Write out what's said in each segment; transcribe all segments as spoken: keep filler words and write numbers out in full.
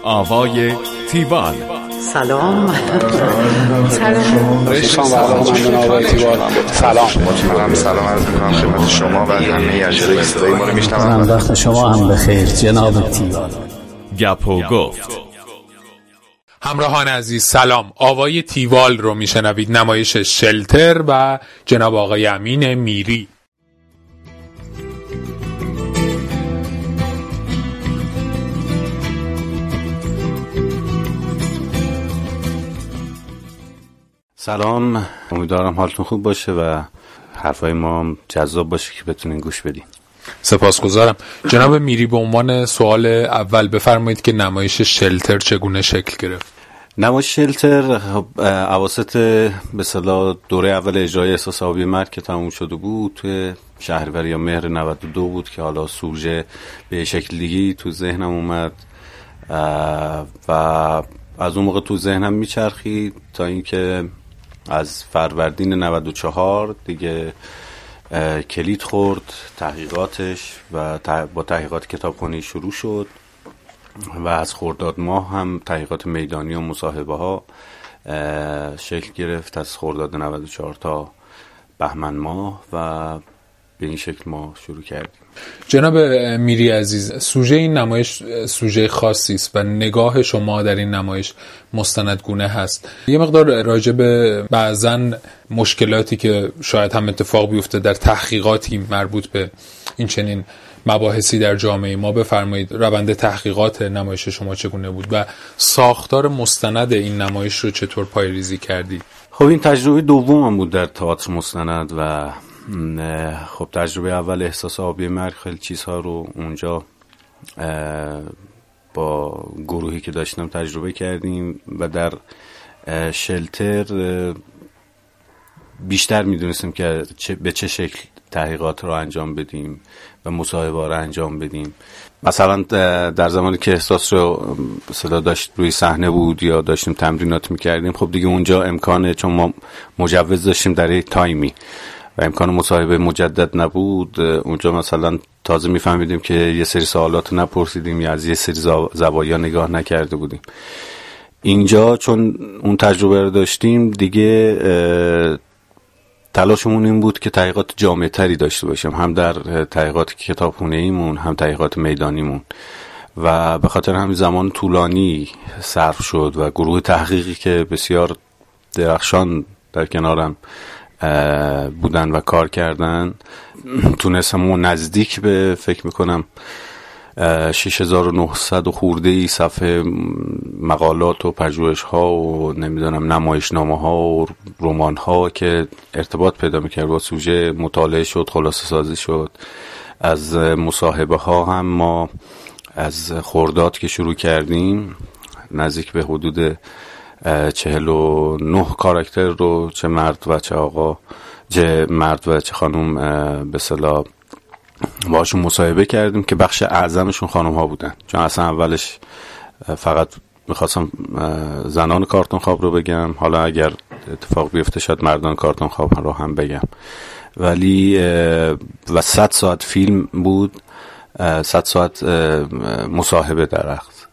آوای تیوال. سلام. سلام. سلام. سلام. سلام عرض می‌کنم خدمت شما و همه اجرای صدای ما رو میشنوند. وقت شما هم بخیر جناب تیوال. گپ و گفت. همراهان عزیز سلام. آوای تیوال رو میشنوید، نمایش شلتر و جناب آقای امین میری. سلام، امیدوارم حالتون خوب باشه و حرفای ما جذاب باشه که بتونین گوش بدین. سپاسگزارم. جناب میری، به عنوان سوال اول بفرمایید که نمایش شلتر چگونه شکل گرفت؟ نمایش شلتر اواسط به اصطلاح دوره اول اجرای احساس آبی مرگ که تموم شده بود توی شهریور یا مهر نود و دو بود که حالا سوژه به شکل دیگی تو ذهنم اومد و از اون موقع تو ذهنم میچرخید تا اینکه از فروردین نود و چهار دیگه کلید خورد تحقیقاتش و با تحقیقات کتابخوانی شروع شد و از خرداد ماه هم تحقیقات میدانی و مصاحبه ها شکل گرفت از خرداد نود و چهار تا بهمن ماه و به این شکل ما شروع کردیم. جناب میری عزیز، سوژه این نمایش سوژه خاصی است و نگاه شما در این نمایش مستندگونه هست. یه مقدار راجع به بعضن مشکلاتی که شاید هم اتفاق بیفته در تحقیقاتی مربوط به این چنین مباحثی در جامعه ما بفرمایید. روند تحقیقات نمایش شما چگونه بود و ساختار مستند این نمایش رو چطور پایه‌ریزی کردید؟ خب این تجربه دومم بود در تئاتر مستند و خب تجربه اول احساس آبی مرگ خیلی چیزها رو اونجا با گروهی که داشتم تجربه کردیم و در شلتر بیشتر میدونستیم که به چه شکل تحقیقات رو انجام بدیم و مصاحبه رو انجام بدیم. مثلا در زمانی که احساس رو صدا داشت روی صحنه بود یا داشتیم تمرینات میکردیم، خب دیگه اونجا امکانه، چون ما مجوز داشتیم در یک تایمی و امکان مصاحبه مجدد نبود، اونجا مثلا تازه میفهمیدیم که یه سری سوالات نپرسیدیم یا از یه سری زوایا نگاه نکرده بودیم. اینجا چون اون تجربه رو داشتیم دیگه تلاشمون این بود که تحقیقات جامع تری داشته باشیم، هم در تحقیقات کتابخونه ایمون هم تحقیقات میدانیمون و به خاطر همین زمان طولانی صرف شد و گروه تحقیقی که بسیار درخشان در کنارم بودن و کار کردن تونستم نزدیک به فکر میکنم شش هزار و نهصد و خورده ای صفحه مقالات و پژوهش ها و نمیدونم نمایشنامه ها و رمان ها که ارتباط پیدا میکرد با سوژه مطالعه شد، خلاصه سازی شد. از مصاحبه ها هم ما از خرداد که شروع کردیم نزدیک به حدود چهل و نه کاراکتر رو چه مرد و چه آقا، چه مرد و چه خانم به اصطلاح باشون مصاحبه کردیم که بخش اعظمشون خانم ها بودن، چون اصلا اولش فقط میخواستم زنان کارتون خواب رو بگم، حالا اگر اتفاق بیفته شاید مردان کارتون خواب رو هم بگم، ولی و صد ساعت فیلم بود، صد ساعت مصاحبه در وقت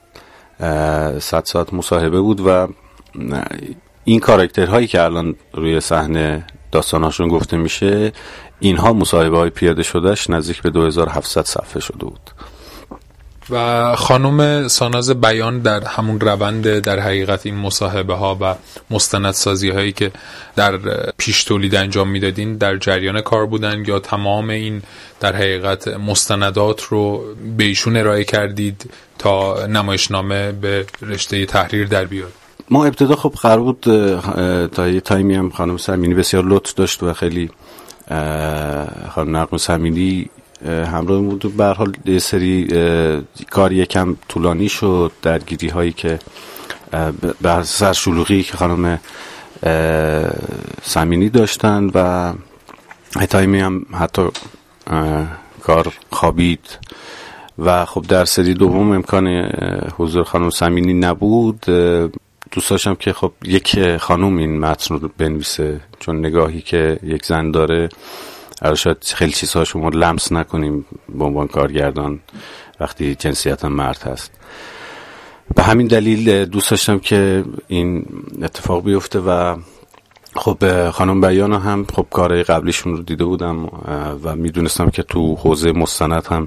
صد ساعت مصاحبه بود و این کاراکترهایی که الان روی صحنه داستاناشون گفته میشه، اینها مصاحبه های پیاده شدهش نزدیک به دو هزار و هفتصد صفحه شده بود. و خانم ساناز بیان در همون روند در حقیقت این مصاحبه ها و مستندسازی هایی که در پیش تولید انجام میدادین در جریان کار بودن یا تمام این در حقیقت مستندات رو به ایشون ارائه کردید تا نمایشنامه به رشته تحریر در بیاد؟ ما ابتدا خب قرار بود تا یه تایمی هم خانم سمینی بسیار لطف داشت و خیلی خانم نغمه سمینی همراه بود. به هر حال یه سری کار یکم طولانی شد، درگیری هایی که به سر شلوغی که خانم سمینی داشتن و تایمی هم حتی کار خوابید و خب در سری دوم امکان حضور خانم سمینی نبود. دوست داشتم که خب یک خانوم این متن رو بنویسه، چون نگاهی که یک زن داره شاید خیلی چیزها شما لمس نکنیم به عنوان کارگردان وقتی جنسیت مرد هست. به همین دلیل دوست داشتم که این اتفاق بیفته و خب خانم بیان هم خب کارهای قبلیشون رو دیده بودم و میدونستم که تو حوزه مستند هم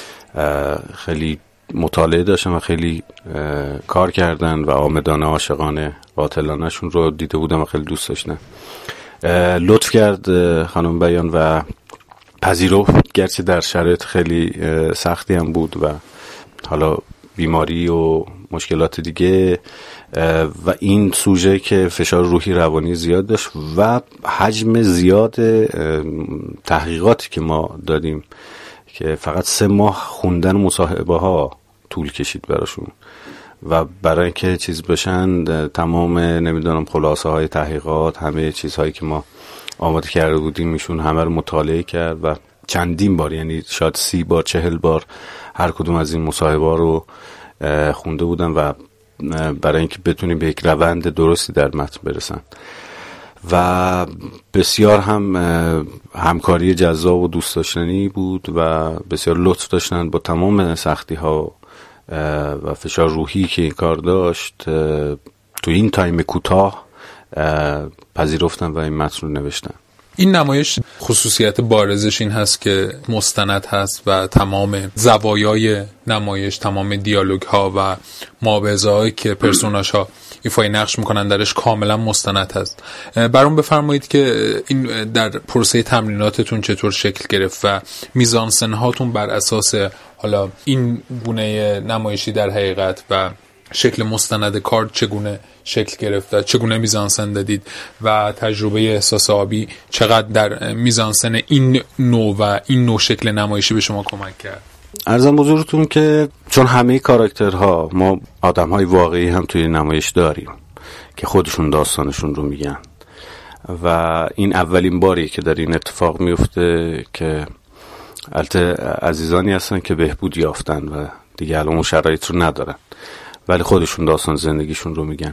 خیلی مطالعه داشتم و خیلی کار کردن و آمدانه عاشقانه قاتلانشون رو دیده بودم و خیلی دوست داشتم. لطف کرد خانم بیان و پذیرفت، گرچه در شرایط خیلی سختی هم بود و حالا بیماری و مشکلات دیگه و این سوژه که فشار روحی روانی زیاد داشت و حجم زیاد تحقیقاتی که ما دادیم که فقط سه ماه خوندن مصاحبه ها طول کشید براشون و برای اینکه چیز بشن تمام نمیدونم خلاصه های تحقیقات، همه چیزهایی که ما آماده کرده بودیم ایشون همه رو مطالعه کرد و چندین بار، یعنی شاید سی بار چهل بار هر کدوم از این مصاحبه ها رو خونده بودن و برای اینکه بتونیم به یک روند درستی در متن برسن و بسیار هم همکاری جذاب و دوست داشتنی بود و بسیار لطف داشتن با تمام سختی ها و فشار روحی که این کار داشت. تو این تایم کوتاه پذیرفتن و این متن رو نوشتن. این نمایش خصوصیت بارزش این هست که مستند هست و تمام زوایای نمایش، تمام دیالوگ ها و مابعضه هایی که پرسوناژ ها ایفای نقش میکنن درش کاملا مستند هست. برام بفرمایید که این در پروسه تمریناتتون چطور شکل گرفت و میزانسن هاتون بر اساس حالا این گونه نمایشی در حقیقت و شکل مستند کار چگونه شکل گرفت و چگونه میزانسن دادید و تجربه احساس آبی چقدر در میزانسن این نوع و این نوع شکل نمایشی به شما کمک کرد؟ عرضم حضورتون که چون همه کاراکترها ما آدم‌های واقعی هم توی نمایش داریم که خودشون داستانشون رو میگن و این اولین باری که در این اتفاق میفته که البته عزیزانی هستن که بهبود یافتن و دیگه الان اون شرایط رو ندارن ولی خودشون داستان زندگیشون رو میگن.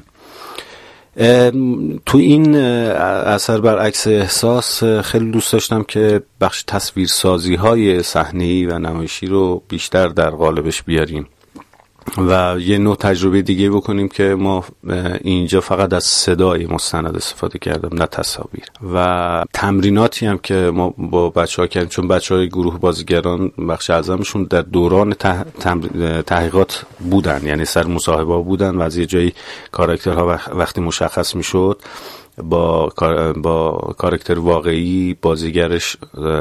تو این اثر برعکس احساس خیلی دوست داشتم که بخش تصویرسازی های صحنه‌ای و نمایشی رو بیشتر در قالبش بیاریم و یه نوع تجربه دیگه بکنیم که ما اینجا فقط از صدای مستند استفاده کردم نه تصاویر و تمریناتی هم که ما با بچه‌ها کردیم چون بچه‌های گروه بازیگران بخش اعظمشون در دوران ته... تحقیقات بودن، یعنی سر مصاحبه بودن و از یه جایی کاراکترها وقتی مشخص میشد با با کاراکتر واقعی بازیگرش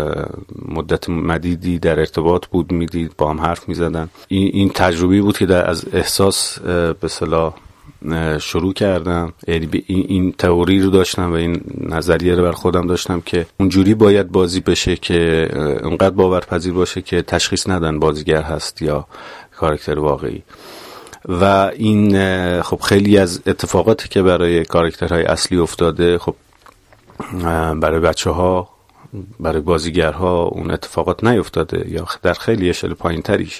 مدت مدیدی در ارتباط بود، میدید با هم حرف میزدن. این این تجربی بود که در از احساس به اصطلاح شروع کردم، یعنی این, این تئوری رو داشتم و این نظریه رو بر خودم داشتم که اونجوری باید بازی بشه که اونقدر باورپذیر باشه که تشخیص ندن بازیگر هست یا کاراکتر واقعی. و این خب خیلی از اتفاقاتی که برای کاراکترهای اصلی افتاده خب برای بچه ها برای بازیگرها اون اتفاقات نیفتاده یا در خیلی اشل پایین تریش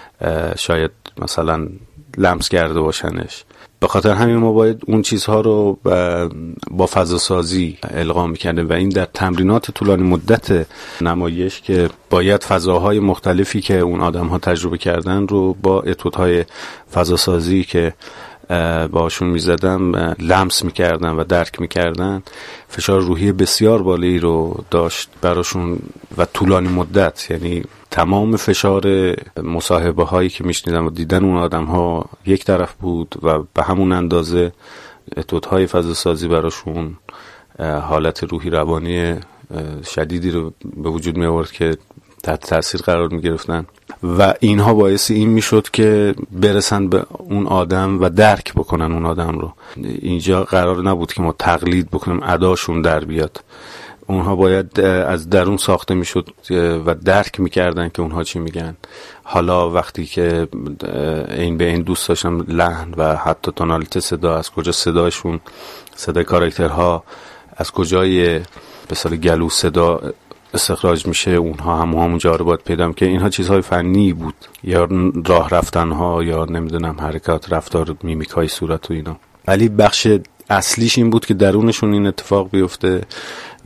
شاید مثلا لمس کرده باشنش. به خاطر همین ما باید اون چیزها رو با فضا سازی القا می‌کردیم و این در تمرینات طولانی مدت نمایش که باید فضاهای مختلفی که اون آدم‌ها تجربه کردن رو با اتودهای فضا سازی که باشون میزدم لمس میکردن و درک میکردن، فشار روحی بسیار بالایی رو داشت براشون و طولانی مدت، یعنی تمام فشار مصاحبه هایی که میشنیدم و دیدن اون آدم ها یک طرف بود و به همون اندازه اتودهای فضا سازی براشون حالت روحی روانی شدیدی رو به وجود می آورد که تحت تاثیر قرار می گرفتن و اینها باعث این می شد که برسن به اون آدم و درک بکنن اون آدم رو. اینجا قرار نبود که ما تقلید بکنیم اداشون در بیاد، اونها باید از درون ساخته می شد و درک می کردن که اونها چی میگن. حالا وقتی که این به این دوست داشتم لحن و حتی تونالیته صدا، از کجا صداشون، صدای کاراکترها از کجای به صلاح گلو صدا استخراج میشه، اونها هم همونجا رو باید پیدام که اینها چیزهای فنی بود یا راه رفتنها یا نمیدونم حرکات رفتار میمیکای صورت و اینا، ولی بخش اصلیش این بود که درونشون این اتفاق بیفته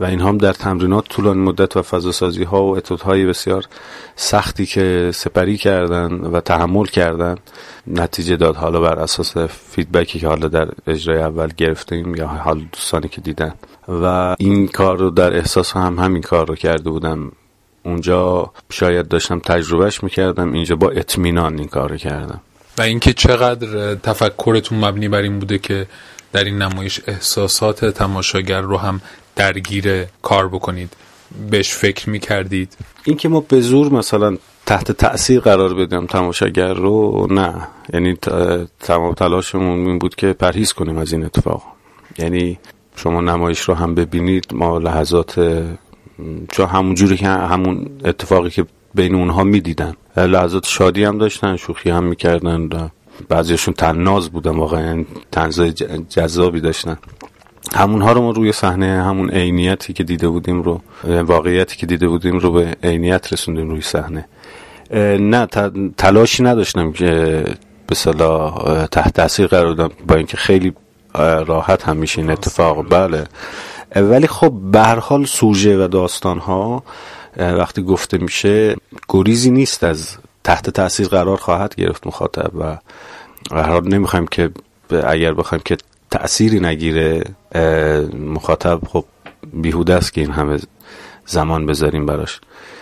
و این هم در تمرینات طولانی مدت و فضاسازی ها و اتودهای بسیار سختی که سپری کردن و تحمل کردن نتیجه داد. حالا بر اساس فیدبکی که حالا در اجرای اول گرفتیم یا حالا دوستانی که دیدن و این کار رو در احساس هم همین کار رو کرده بودم. اونجا شاید داشتم تجربهش میکردم، اینجا با اطمینان این کار رو کردم. و اینکه چقدر تفکرتون مبنی بر این بوده که در این نمایش احساسات تماشاگر رو هم درگیر کار بکنید، بهش فکر میکردید؟ اینکه ما به زور مثلا تحت تأثیر قرار بدیم تماشاگر رو، نه. یعنی تمام تلاشمون این بود که پرهیز کنیم از این اتفاق. یعنی شما نمایش رو هم ببینید، ما لحظات چون همون جوری که همون اتفاقی که بین اونها میدیدن، لحظات شادی هم داشتن، شوخی هم میکردن، بعضیشون طناز بودن، واقعا طنزای جذابی داشتن. همونها رو ما روی صحنه، همون عینیتی که دیده بودیم رو، واقعیتی که دیده بودیم رو به عینیت رسوندیم روی صحنه. نه تلاشی نداشتم که به اصطلاح تحت تاثیر قرار بدم، با اینکه خیلی راحت هم میشه این اتفاق. بله، ولی خب به هر حال سوژه و داستان ها وقتی گفته میشه گریزی نیست از تحت تاثیر قرار خواهد گرفت مخاطب و به هر حال نمیخوایم که اگر بخوایم که تأثیری نگیره مخاطب، خب بیهوده است که این همه زمان بذاریم براش.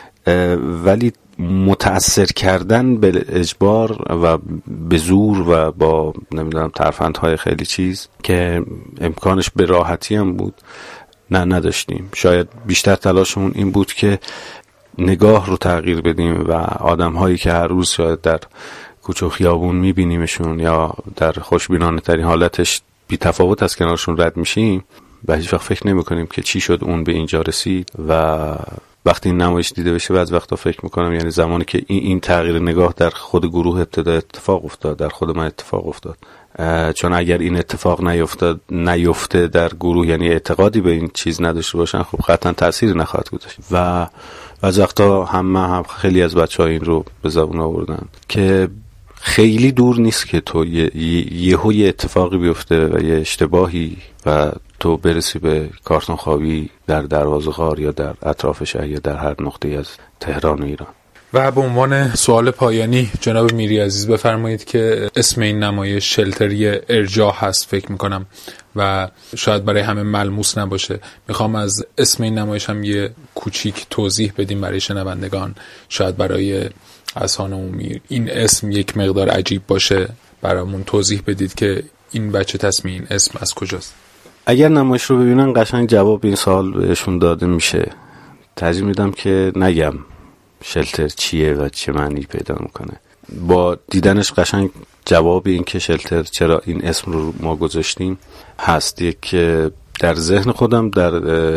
ولی متأثر کردن به اجبار و به زور و با نمیدونم ترفندهای خیلی چیز که امکانش به راحتی هم بود، نه نداشتیم. شاید بیشتر تلاشمون این بود که نگاه رو تغییر بدیم و آدم هایی که هر روز شاید در کوچه و خیابون میبینیمشون یا در خوشبینانه ترین حالتش بی تفاوت از کنارشون رد میشیم و هیچ وقت فکر نمی کنیم که چی شد اون به اینجا رسید. و وقتی این نمایش دیده بشه بعض وقتا فکر میکنم یعنی زمانی که این, این تغییر نگاه در خود گروه ابتدا اتفاق افتاد، در خود من اتفاق افتاد، چون اگر این اتفاق نیفتاد نیفته در گروه، یعنی اعتقادی به این چیز نداشته باشن، خب قطعا تأثیری نخواهد گذاشت. و از وقتا هم هم خیلی از بچه‌ها این رو به زبون آوردن که خیلی دور نیست که تو یه یهو یه اتفاقی بیفته و یه اشتباهی و تو برسی به کارتون خوابی در دروازه غار یا در اطراف شهر یا در هر نقطه از تهران و ایران. و به عنوان سوال پایانی جناب میری عزیز بفرمایید که اسم این نمایش شلتری ارجاع هست فکر میکنم و شاید برای همه ملموس نباشه. میخوام از اسم این نمایش هم یه کوچیک توضیح بدیم برای شنوندگان، شاید برای اذهان عمومی این اسم یک مقدار عجیب باشه. برامون توضیح بدید که این بچه تصمیم این اسم از کجاست. اگر نمایش رو ببینن قشنگ جواب این سوال بهشون داده میشه. ترجیح میدم که نگم شلتر چیه و چه معنی پیدا میکنه. با دیدنش قشنگ جواب این که شلتر چرا این اسم رو ما گذاشتیم هست. یک در ذهن خودم در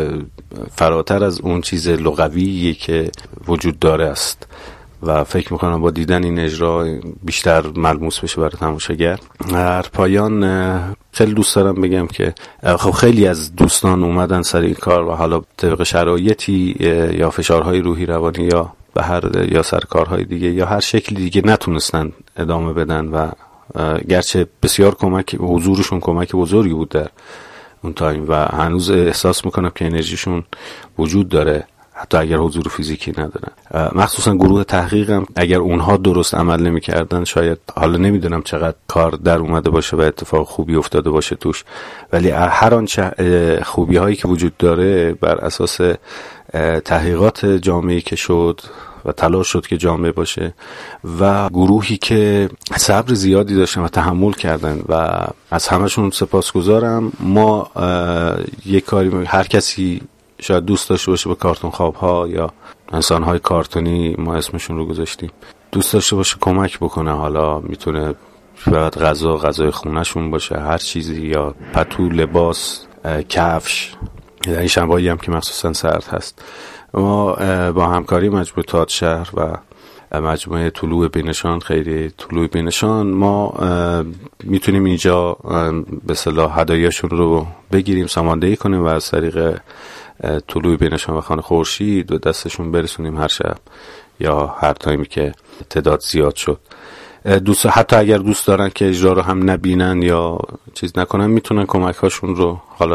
فراتر از اون چیز لغویی که وجود داره است و فکر میکنم با دیدن این اجرا بیشتر ملموس بشه برای تماشاگر. در پایان خیلی دوست دارم بگم که خب خیلی از دوستان اومدن سر این کار و حالا طبق شرایطی یا فشارهای روحی روانی یا به هر یا سرکارهای دیگه یا هر شکلی دیگه نتونستن ادامه بدن و گرچه بسیار کمک حضورشون کمک بزرگی بود در اون تایم و هنوز احساس میکنم که انرژیشون وجود داره حتی اگر حضور فیزیکی ندارن. مخصوصا گروه تحقیقم اگر اونها درست عمل نمی‌کردن شاید حالا نمیدونم چقدر کار در اومده باشه و اتفاق خوبی افتاده باشه توش، ولی هر آن خوبی هایی که وجود داره بر اساس تحقیقات جامعه‌ای که شد و تلاش شد که جامعه باشه و گروهی که صبر زیادی داشتن و تحمل کردن و از همشون سپاسگزارم. ما یک کاری هر کسی شاید دوست داشته باشه به کارتون خواب ها یا انسان های کارتونی ما اسمشون رو گذاشتیم دوست داشته باشه کمک بکنه، حالا میتونه فقط غذا غذای خونهشون باشه، هر چیزی یا پتو، لباس، کفش، در این شنبایی هم که مخصوصا سرد هست. ما با همکاری مجموعه تئاتر شهر و مجموعه طلوع بینشان خیلی طلوع بینشان ما میتونیم اینجا به اصطلاح هدایاشون رو بگیریم، ساماندهی کنیم و از طریق طلوع بینشان و خانه خورشید و دستشون برسونیم هر شب یا هر تایمی که تعداد زیاد شد. دوست حتی اگر دوست دارن که اجرا رو هم نبینن یا چیز نکنن میتونن کمک هاشون رو حالا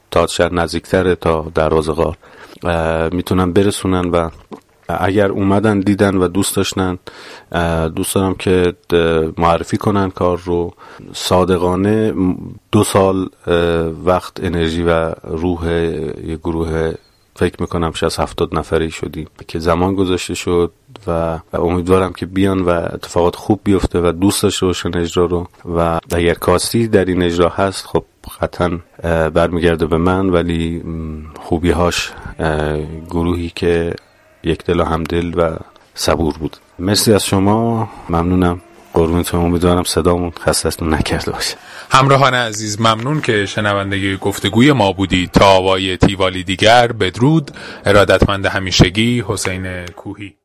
تا شهر نزدیکتره تا دروازه غار میتونن برسونن و اگر اومدن دیدن و دوست داشتن دوست دارم که معرفی کنن کار رو. صادقانه دو سال وقت، انرژی و روح یه گروه فکر میکنم شصت هفتاد نفری شدیم که زمان گذاشته شد و امیدوارم که بیان و اتفاقات خوب بیفته و دوست داشته باشن اجرا رو و اگر کاستی در این اجرا هست خب قطعا برمیگرده به من، ولی خوبی هاش گروهی که یک دل و همدل و صبور بود. مرسی از شما، ممنونم. قربونتون، امیدوارم صدامون خستتون نکرده باشه. همراهان عزیز، ممنون که شنونده گفتگوی ما بودید. تا آوای تیوالی دیگر، بدرود. ارادتمند همیشگی، حسین کوهی.